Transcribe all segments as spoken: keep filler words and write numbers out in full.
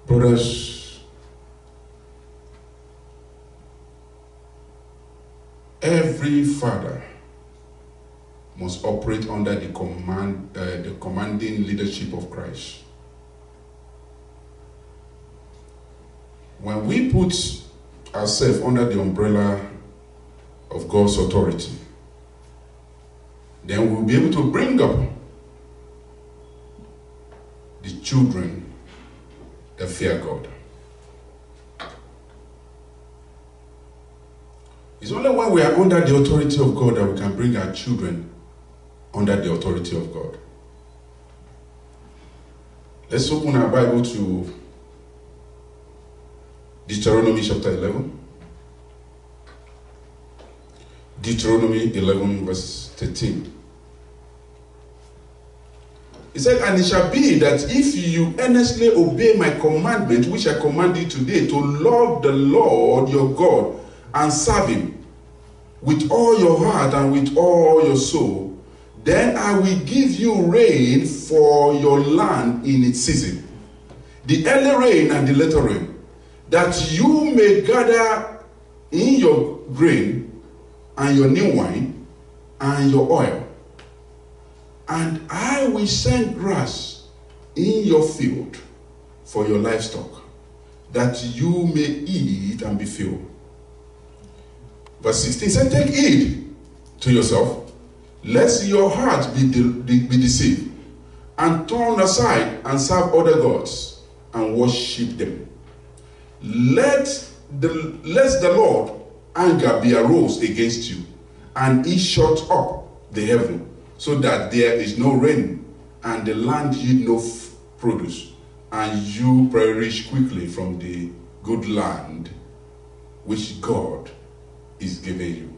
Brothers, every father must operate under the command, uh, the commanding leadership of Christ. When we put ourselves under the umbrella of God's authority, then we'll be able to bring up the children that fear God. It's only when we are under the authority of God that we can bring our children under the authority of God. Let's open our Bible to Deuteronomy chapter eleven. Deuteronomy eleven verse thirteen. He said, and it shall be that if you earnestly obey my commandment, which I command you today, to love the Lord your God and serve him with all your heart and with all your soul, then I will give you rain for your land in its season, the early rain and the later rain, that you may gather in your grain and your new wine and your oil. And I will send grass in your field for your livestock, that you may eat and be filled. Verse sixteen said, take heed to yourself, lest your heart be, de be deceived, and turn aside and serve other gods, and worship them. Let the, lest the Lord anger be arose against you, and he shut up the heaven, so that there is no rain, and the land yield no produce, and you perish quickly from the good land which God is giving you.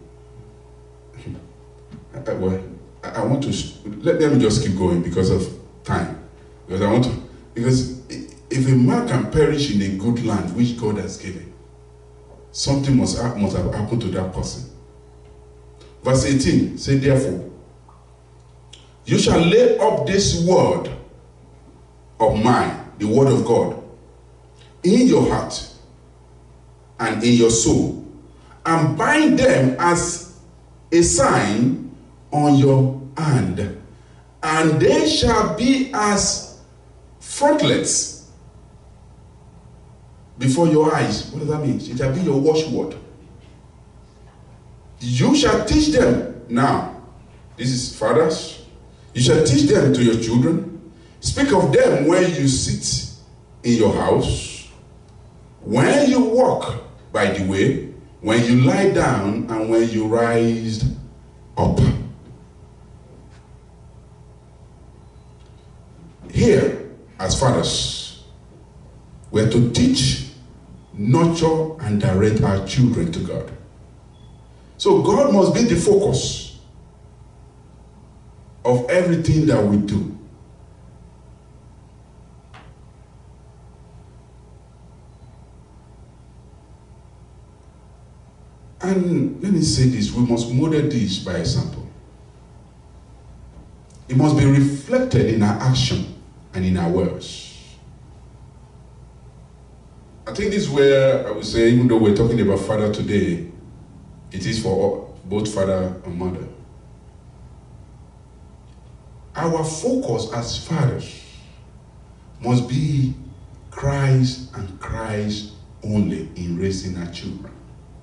I, well, I want to let them just keep going because of time, because I want to. Because if a man can perish in a good land which God has given, something must have, must have happened to that person. Verse eighteen say, therefore, you shall lay up this word of mine, the word of God, in your heart and in your soul, and bind them as a sign on your hand, and they shall be as frontlets before your eyes. What does that mean? It shall be your watchword. You shall teach them. Now, this is fathers. You shall teach them to your children. Speak of them when you sit in your house, when you walk by the way, when you lie down, and when you rise up. Here, as fathers, we are to teach, nurture, and direct our children to God. So God must be the focus of everything that we do. And let me say this, we must model this by example. It must be reflected in our action and in our words. I think this is where I would say, even though we're talking about father today, it is for both father and mother. Our focus as fathers must be Christ and Christ only in raising our children.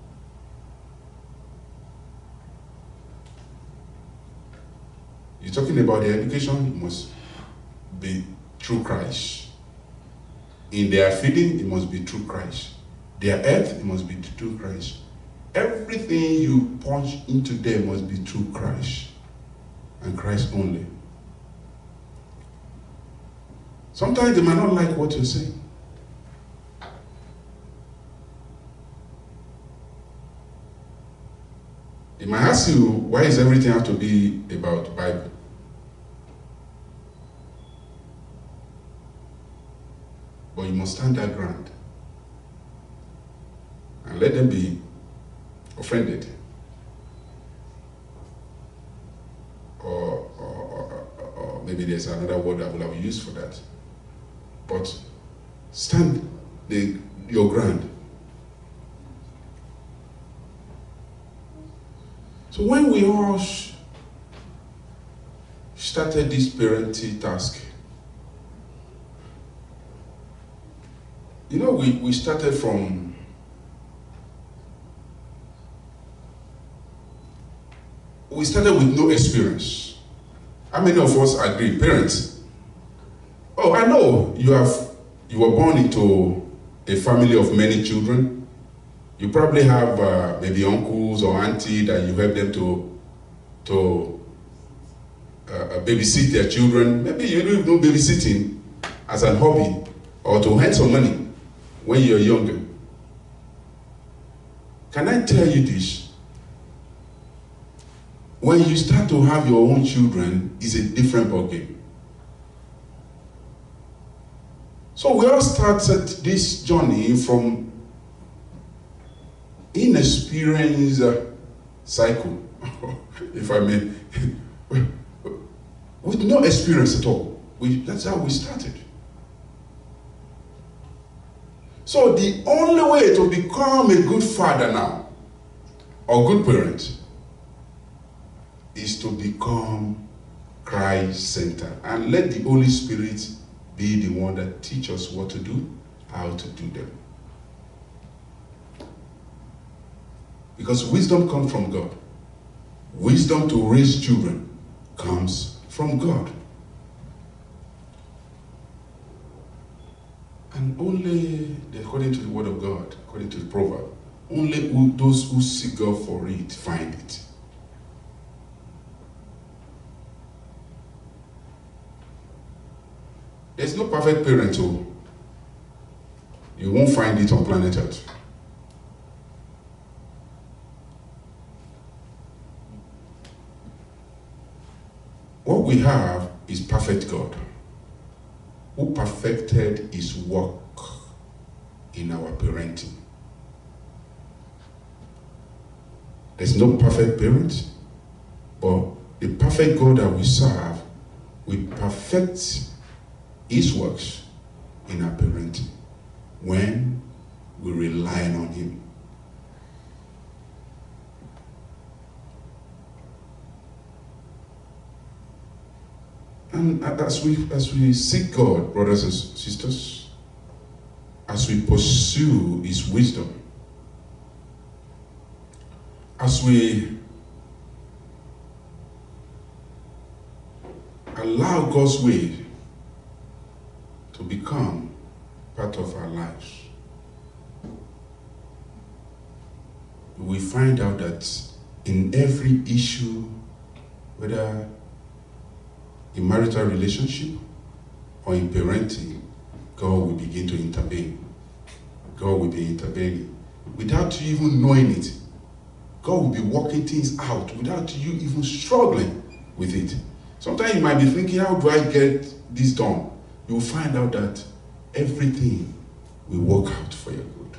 You're talking about their education, it must be through Christ. In their feeding, it must be through Christ. Their health, it must be through Christ. Everything you punch into them must be through Christ and Christ only. Sometimes they might not like what you're saying. They might ask you, why does everything have to be about the Bible? But you must stand that ground and let them be offended. Or, or, or, or maybe there's another word I will have used for that. But stand the, your grand. So when we all sh- started this parenting task, you know, we, we started from we started with no experience. How many of us agree? Parents, oh, I know you have you were born into a family of many children. You probably have uh, maybe uncles or auntie that you help them to to uh, babysit their children. Maybe you don't do babysitting as a hobby or to earn some money when you're younger. Can I tell you this? When you start to have your own children, it's a different ballgame. So we all started this journey from inexperienced uh, cycle, if I may, with no experience at all. We, that's how we started. So the only way to become a good father now, or good parent, is to become Christ-centered and let the Holy Spirit be the one that teaches us what to do, how to do them. Because wisdom comes from God. Wisdom to raise children comes from God. And only, according to the word of God, according to the proverb, only who, those who seek God for it find it. There's no perfect parent, so you won't find it on planet Earth. What we have is perfect God, who perfected his work in our parenting. There's no perfect parent, but the perfect God that we serve will perfect his works in our parenting when we rely on him. And as we as we seek God, brothers and sisters, as we pursue his wisdom, as we allow God's way to become part of our lives, we find out that in every issue, whether in marital relationship or in parenting, God will begin to intervene. God will be intervening. Without you even knowing it, God will be working things out without you even struggling with it. Sometimes you might be thinking, how do I get this done? You'll find out that everything will work out for your good.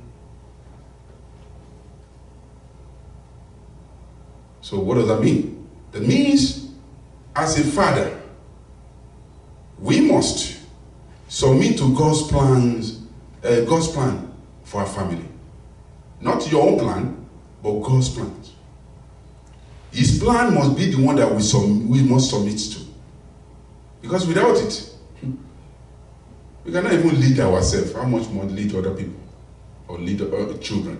So what does that mean? That means, as a father, we must submit to God's plans, uh, God's plan for our family. Not your own plan, but God's plans. His plan must be the one that we, sub- we must submit to. Because without it, we cannot even lead ourselves. How much more lead other people or lead other children?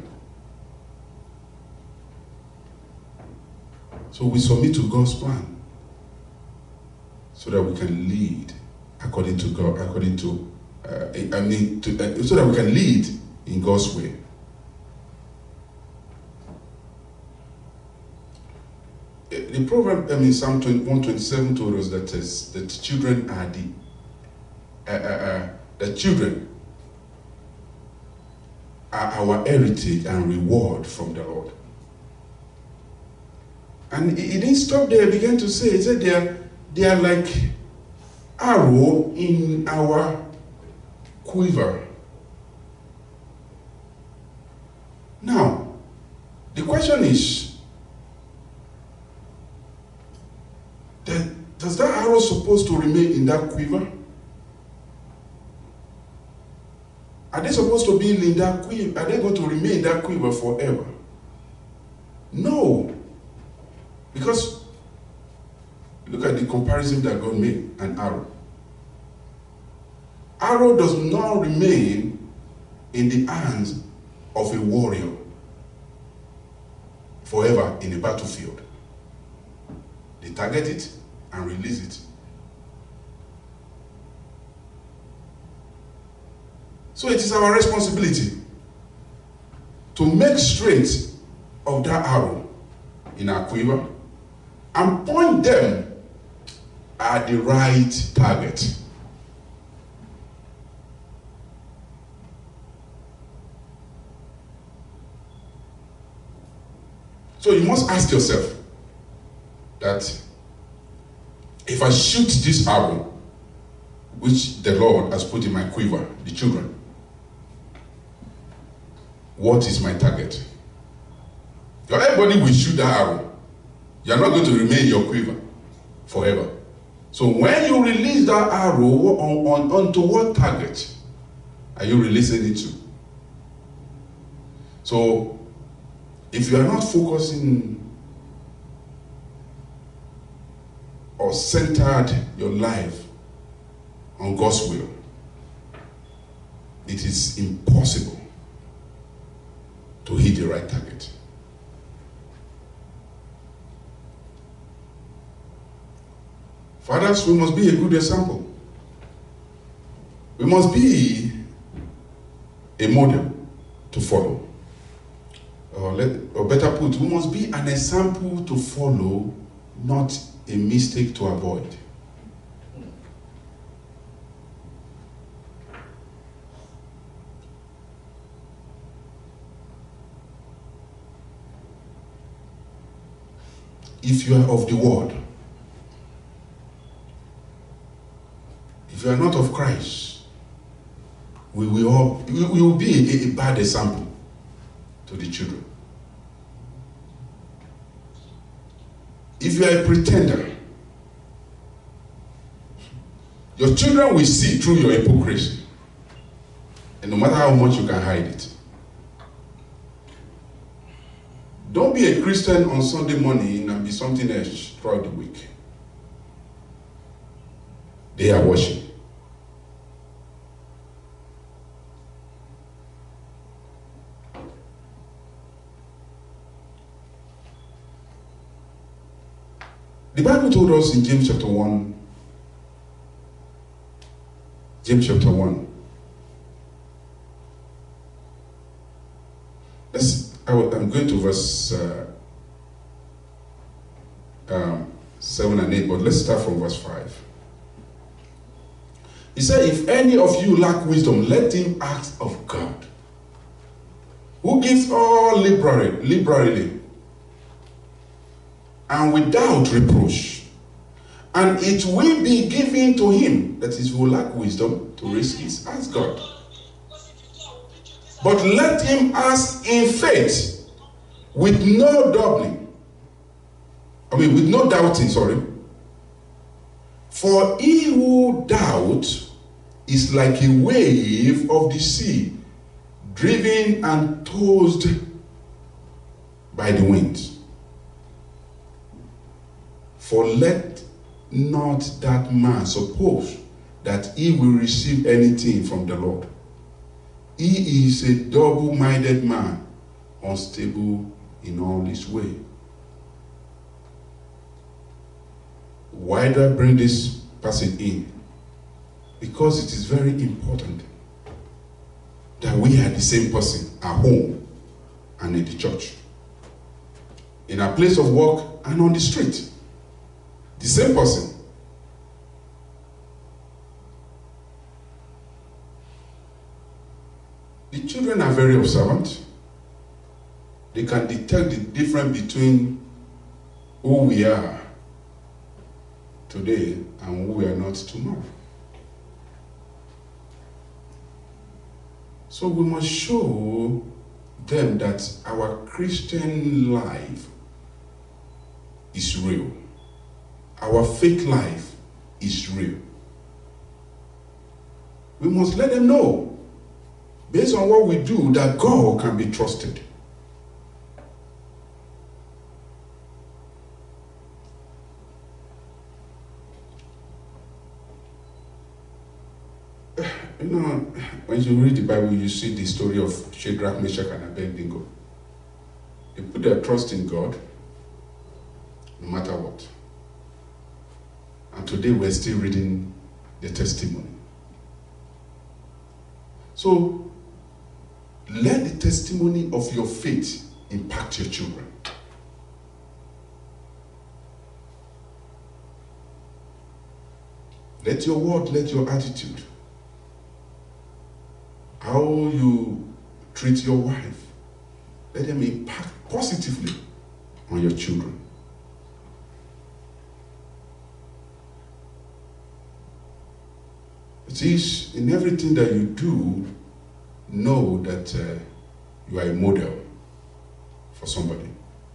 So we submit to God's plan so that we can lead according to God, according to, uh, I mean, to, uh, so that we can lead in God's way. The proverb, I mean, Psalm one twenty-seven told us that, is, that children are the Uh, uh, uh, the children are our heritage and reward from the Lord. And he, he didn't stop there. He began to say, he said they are, they are like arrow in our quiver. Now, the question is, that, does that arrow supposed to remain in that quiver? Are they supposed to be in that quiver? Are they going to remain in that quiver forever? No. Because look at the comparison that God made, an arrow. Arrow does not remain in the hands of a warrior forever in a battlefield. They target it and release it. So it is our responsibility to make straight of that arrow in our quiver and point them at the right target. So you must ask yourself that if I shoot this arrow, which the Lord has put in my quiver, the children, what is my target? Everybody will shoot that arrow. You are not going to remain in your quiver forever. So when you release that arrow on, on, onto what target are you releasing it to? So if you are not focusing or centered your life on God's will, it is impossible to hit the right target. Fathers, we must be a good example. We must be a model to follow. Or, let, or better put, we must be an example to follow, not a mistake to avoid. If you are of the world, if you are not of Christ, we will, all, we will be a, a bad example to the children. If you are a pretender, your children will see through your hypocrisy, and no matter how much you can hide it. Don't be a Christian on Sunday morning and be something else throughout the week. They are watching. The Bible told us in James chapter one, James chapter one. Let's, I'm going to verse uh, um, seven and eight, but let's start from verse five. He said, if any of you lack wisdom, let him ask of God, who gives all liberally, liberally and without reproach, and it will be given to him that is who lack wisdom to risk his ask God. But let him ask in faith, with no doubting. I mean, with no doubting, sorry. For he who doubts is like a wave of the sea, driven and tossed by the wind. For let not that man suppose that he will receive anything from the Lord. He is a double-minded man, unstable in all his way. Why do I bring this passage in? Because it is very important that we are the same person at home and in the church, in our place of work and on the street. The same person. The children are very observant. They can detect the difference between who we are today and who we are not tomorrow. So we must show them that our Christian life is real. Our fake life is real. We must let them know based on what we do, that God can be trusted. You know, when you read the Bible, you see the story of Shadrach, Meshach, and Abednego. They put their trust in God, no matter what. And today we're still reading the testimony. So, let the testimony of your faith impact your children. Let your word, let your attitude, how you treat your wife, let them impact positively on your children. It is in everything that you do, know that uh, you are a model for somebody.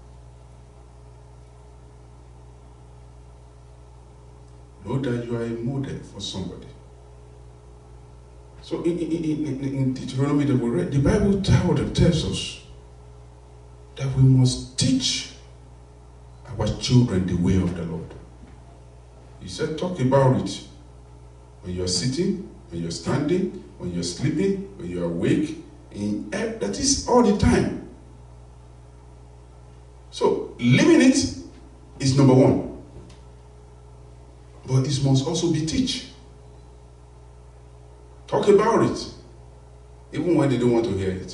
Know that you are a model for somebody. So in, in, in, in Deuteronomy that we read, the Bible tells us that we must teach our children the way of the Lord. He said, talk about it when you're sitting, when you're standing, when you're sleeping, when you're awake. In, that is all the time. So living it is number one. But it must also be teach. Talk about it, even when they don't want to hear it.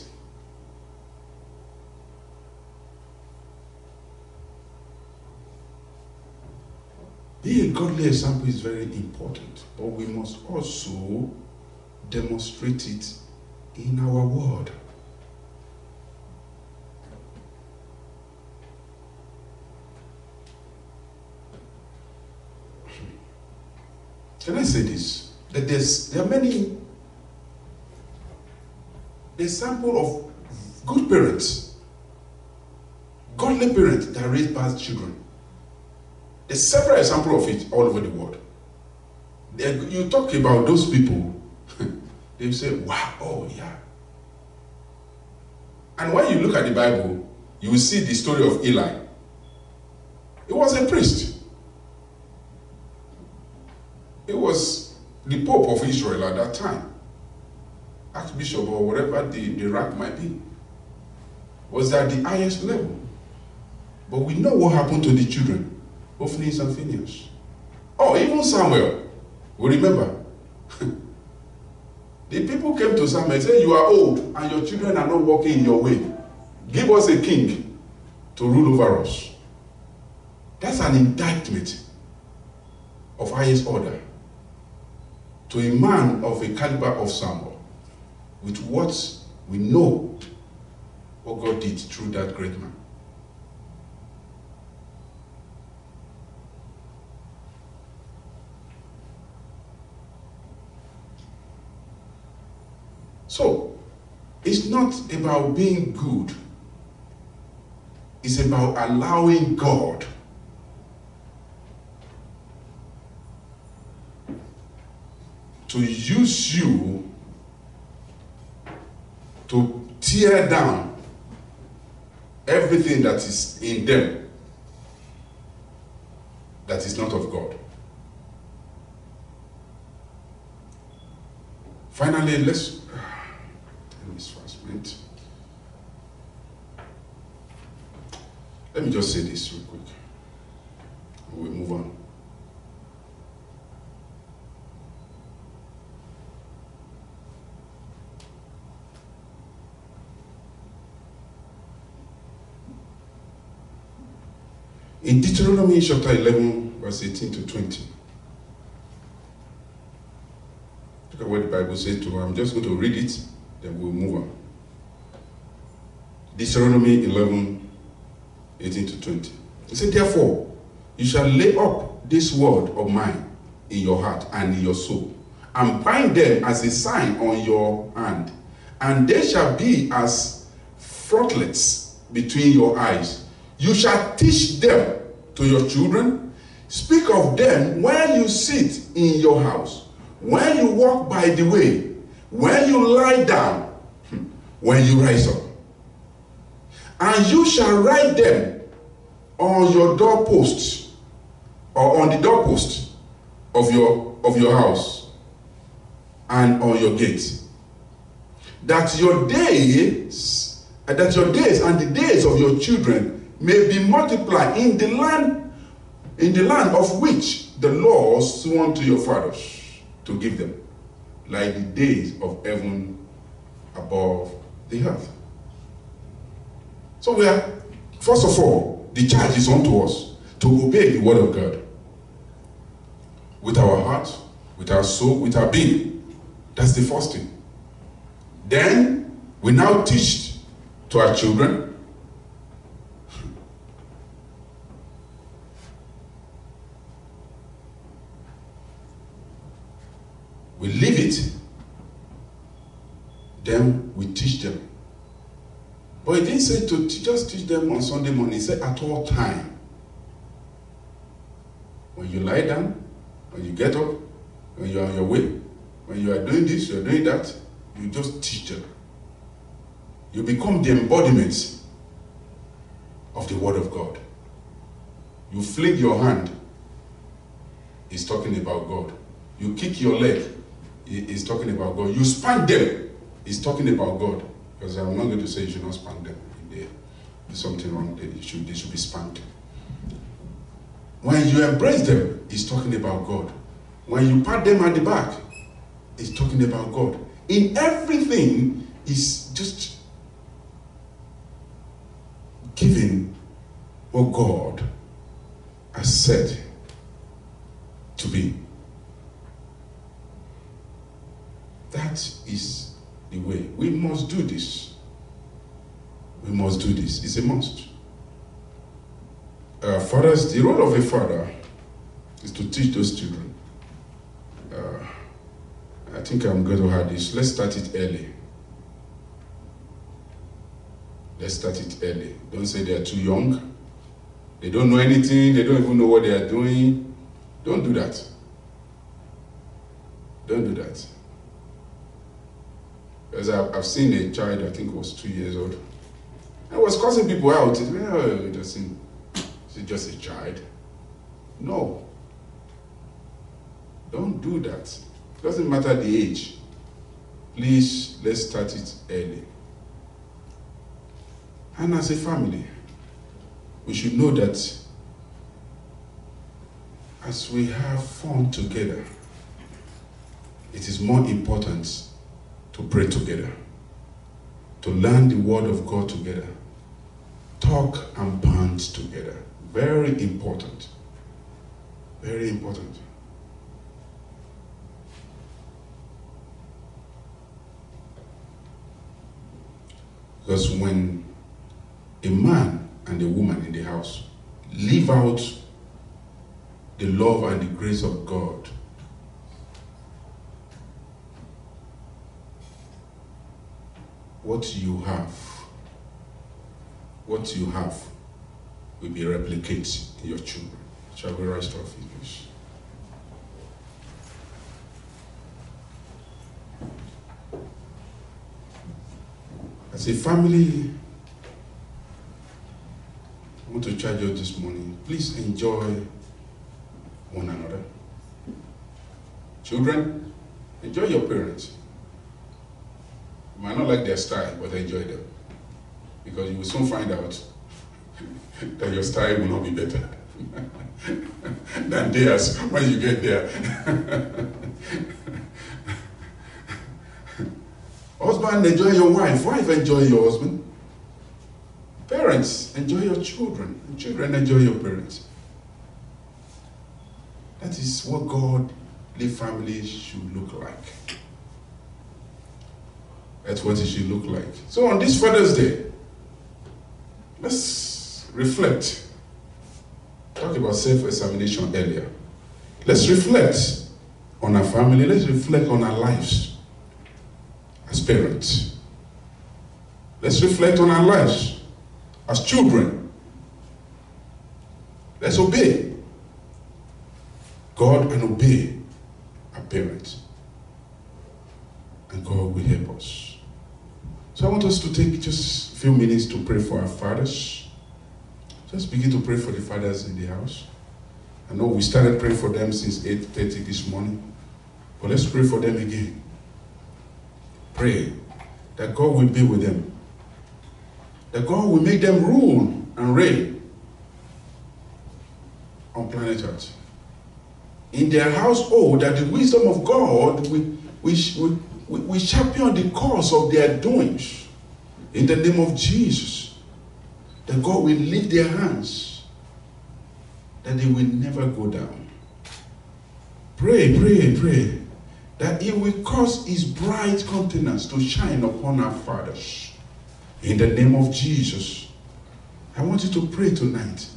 Being a godly example is very important, but we must also demonstrate it in our word. Can I say this? That there's, there are many examples of good parents, godly parents that raise bad children. There's several examples of it all over the world. They, you talk about those people, they say, wow, oh yeah. And when you look at the Bible, you will see the story of Eli. He was a priest. He was the Pope of Israel at that time. Archbishop or whatever the, the rank might be. Was at the highest level. But we know what happened to the children, Hophni and Phinehas. Oh, even Samuel. We remember. The people came to Samuel and said, you are old and your children are not walking in your way. Give us a king to rule over us. That's an indictment of highest order to a man of a caliber of Samuel, with what we know what God did through that great man. So, it's not about being good. It's about allowing God to use you to tear down everything that is in them that is not of God. Finally, let's this first minute. Let me just say this real quick. We'll move on. In Deuteronomy chapter eleven, verse eighteen to twenty. Look at what the Bible says to her. I'm just going to read it, then we'll move on. Deuteronomy eleven, eighteen to twenty. It said, therefore, you shall lay up this word of mine in your heart and in your soul, and bind them as a sign on your hand, and they shall be as frontlets between your eyes. You shall teach them to your children. Speak of them when you sit in your house, when you walk by the way, when you lie down, when you rise up. And you shall write them on your doorposts, or on the doorpost of your of your house, and on your gates, that your days, that your days and the days of your children may be multiplied in the land, in the land of which the Lord swore to your fathers to give them, like the days of heaven above the earth. So we are, first of all, the charge is unto us to obey the word of God with our heart, with our soul, with our being. That's the first thing. Then we now teach to our children. We live it. Then we teach them. But he didn't say to just teach them on Sunday morning. He said at all time. When you lie down, when you get up, when you are on your way, when you are doing this, you are doing that, you just teach them. You become the embodiment of the word of God. You fling your hand, he's talking about God. You kick your leg, he's talking about God. You spank them, he's talking about God. Because I'm not going to say you should not spank them. If there's something wrong, they should, they should be spanked. When you embrace them, he's talking about God. When you pat them at the back, he's talking about God. In everything, he's just giving what God has said to be. That is the way. We must do this. We must do this. It's a must. Uh, fathers, the role of a father is to teach those children. Uh, I think I'm going to have this. Let's start it early. Let's start it early. Don't say they're too young. They don't know anything. They don't even know what they are doing. Don't do that. Don't do that. Because I've, I've seen a child, I think was two years old. I was cursing people out. It's, well, it doesn't, it's just a child. No. Don't do that. It doesn't matter the age. Please, let's start it early. And as a family, we should know that as we have fun together, it is more important to pray together, to learn the word of God together, talk and bond together. Very important. Very important. Because when a man and a woman in the house live out the love and the grace of God, what you have, what you have will be replicated in your children. Shall we rise to our feet, please? As a family, I want to charge you this morning. Please enjoy one another. Children, enjoy your parents. You might not like their style, but enjoy them. Because you will soon find out that your style will not be better than theirs when you get there. Husband, enjoy your wife. Wife, enjoy your husband. Parents, enjoy your children. And children, enjoy your parents. That is what godly families should look like. That's what it should look like. So on this Father's Day, let's reflect. Talk about self-examination earlier. Let's reflect on our family. Let's reflect on our lives as parents. Let's reflect on our lives as children. Let's obey God and obey our parents. And God will help us. So I want us to take just a few minutes to pray for our fathers. Just begin to pray for the fathers in the house. I know we started praying for them since eight thirty this morning, but let's pray for them again. Pray that God will be with them, that God will make them rule and reign on planet Earth. In their household, that the wisdom of God will, will, will, will champion the cause of their doings. In the name of Jesus, that God will lift their hands, that they will never go down. Pray, pray, pray, that He will cause His bright countenance to shine upon our fathers. In the name of Jesus, I want you to pray tonight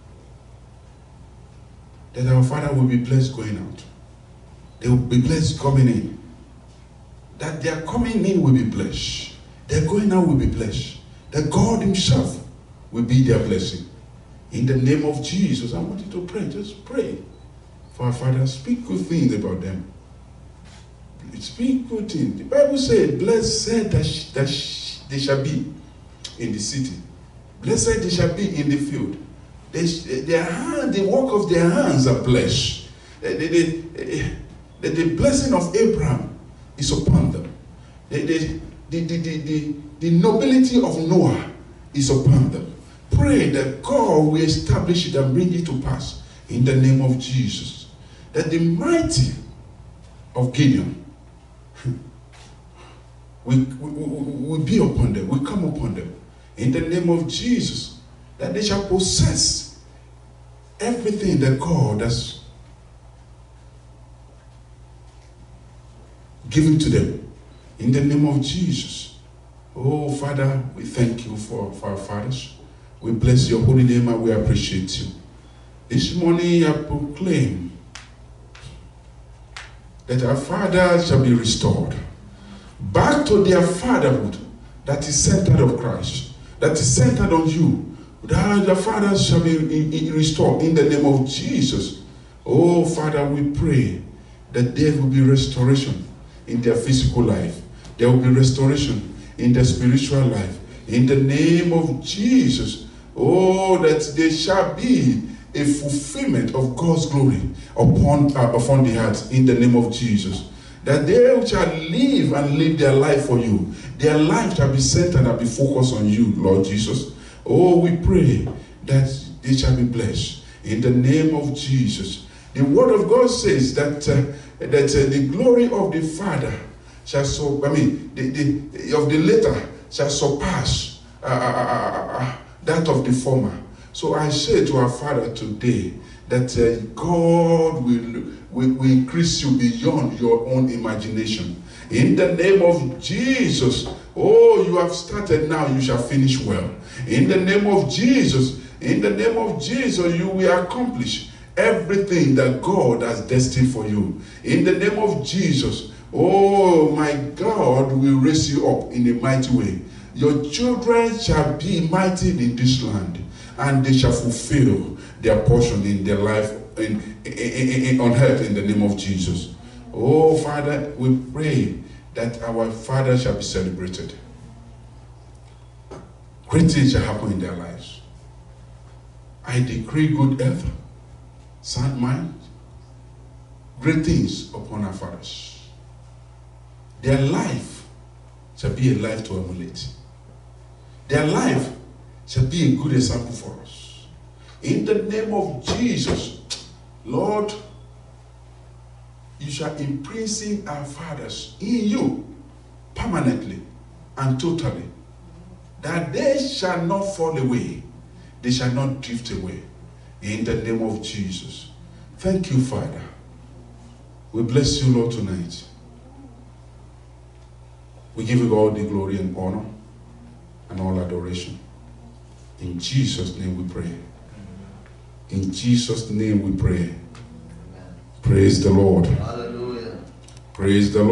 that our Father will be blessed going out. They will be blessed coming in. That their coming in will be blessed. Their going out will be blessed. That God Himself will be their blessing. In the name of Jesus, I want you to pray. Just pray for our Father. Speak good things about them. Speak good things. The Bible says, blessed that, sh- that sh- they shall be in the city. Blessed they shall be in the field. They, their hand, the work of their hands are blessed. The, the, the, the blessing of Abraham is upon them. The, the, the, the, the, the nobility of Noah is upon them. Pray that God will establish it and bring it to pass in the name of Jesus. That the mighty of Gideon will, will, will be upon them, will come upon them in the name of Jesus. That they shall possess everything that God has given to them in the name of Jesus. Oh, Father, we thank you for, for our fathers. We bless your holy name and we appreciate you. This morning I proclaim that our fathers shall be restored back to their fatherhood that is centered on Christ, that is centered on you. That the fathers shall be restored in the name of Jesus. Oh, Father, we pray that there will be restoration in their physical life. There will be restoration in their spiritual life. In the name of Jesus. Oh, that there shall be a fulfillment of God's glory upon, uh, upon the earth in the name of Jesus. That they shall live and live their life for you. Their life shall be centered and be focused on you, Lord Jesus. Oh, we pray that they shall be blessed in the name of Jesus. The word of God says that uh, that uh, the glory of the Father shall so I mean the, the of the latter shall surpass uh, uh, uh, uh, that of the former. So I say to our Father today that uh, God will, will will increase you beyond your own imagination. In the name of Jesus. Oh, you have started now, you shall finish well. In the name of Jesus, in the name of Jesus, you will accomplish everything that God has destined for you. In the name of Jesus, oh my God will raise you up in a mighty way. Your children shall be mighty in this land, and they shall fulfill their portion in their life in, in, in, in, on earth in the name of Jesus. Oh, Father, we pray that our Father shall be celebrated. Great things shall happen in their lives. I decree good health, sound mind, great things upon our fathers. Their life shall be a life to emulate. Their life shall be a good example for us. In the name of Jesus, Lord, you shall imprison our fathers in you permanently and totally, that they shall not fall away, they shall not drift away. In the name of Jesus. Thank you, Father. We bless you, Lord, tonight. We give you all the glory and honor and all adoration. In Jesus' name we pray. In Jesus' name we pray. Praise the Lord. Hallelujah. Praise the Lord.